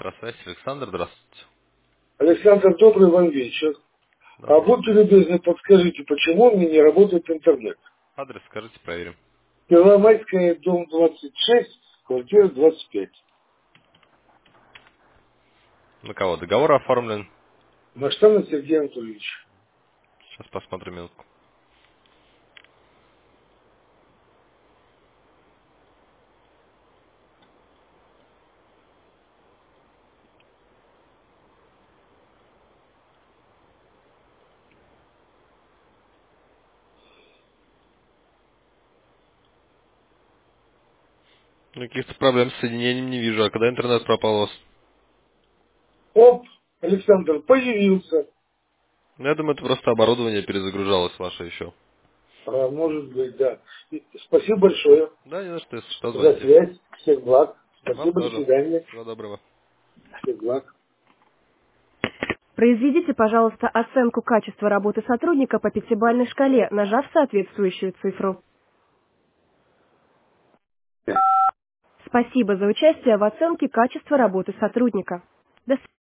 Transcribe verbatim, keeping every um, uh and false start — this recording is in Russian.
Электросвязь, Александр, здравствуйте. Александр, добрый вам вечер. А Добрый. будьте любезны, подскажите, почему у меня не работает интернет? Адрес скажите, проверим. Первомайская, дом двадцать шесть, квартира двадцать пять. На кого договор оформлен? Маштанов Сергей Анатольевич. Сейчас посмотрим минутку. Каких-то проблем с соединением не вижу. А когда интернет пропал у вас? Оп, Александр, появился. Ну, я думаю, это просто оборудование перезагружалось ваше еще. А, может быть, да. И спасибо большое Да, не за что, если что, за звоните. связь. Всех благ. Вам Спасибо, до тоже. свидания. Всего доброго. Всех благ. Произведите, пожалуйста, оценку качества работы сотрудника по пятибалльной шкале, нажав соответствующую цифру. Спасибо за участие в оценке качества работы сотрудника. До свидания.